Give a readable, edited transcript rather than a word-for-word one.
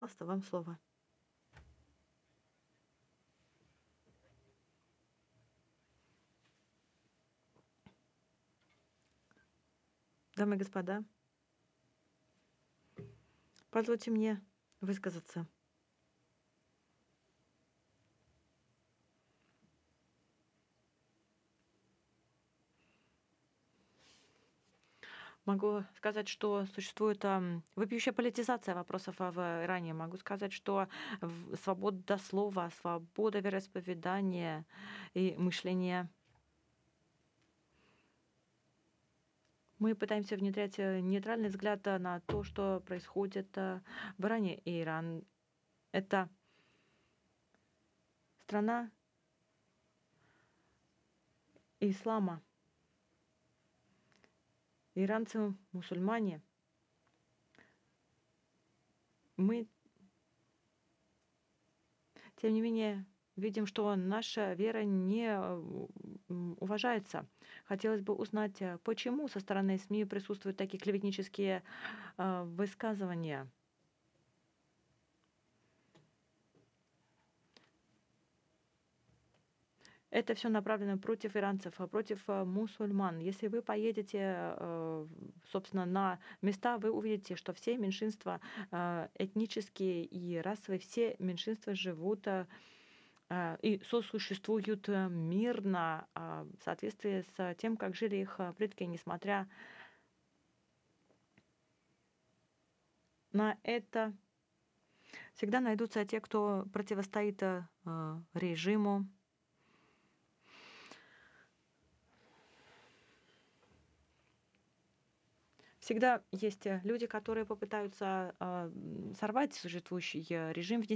Пожалуйста, вам слово. Дамы и господа, позвольте мне высказаться. Могу сказать, что существует вопиющая политизация вопросов в Иране. Могу сказать, что свобода слова, свобода вероисповедания и мышления. Мы пытаемся внедрять нейтральный взгляд на то, что происходит в Иране. И Иран — это страна ислама. Иранцы мусульмане. Мы, тем не менее, видим, что наша вера не уважается. Хотелось бы узнать, почему со стороны СМИ присутствуют такие клеветнические высказывания. Это все направлено против иранцев, против мусульман. Если вы поедете, собственно, на места, вы увидите, что все меньшинства этнические и расовые, все меньшинства живут и сосуществуют мирно в соответствии с тем, как жили их предки, несмотря на это. Всегда найдутся те, кто противостоит режиму. Всегда есть люди, которые попытаются сорвать существующий режим,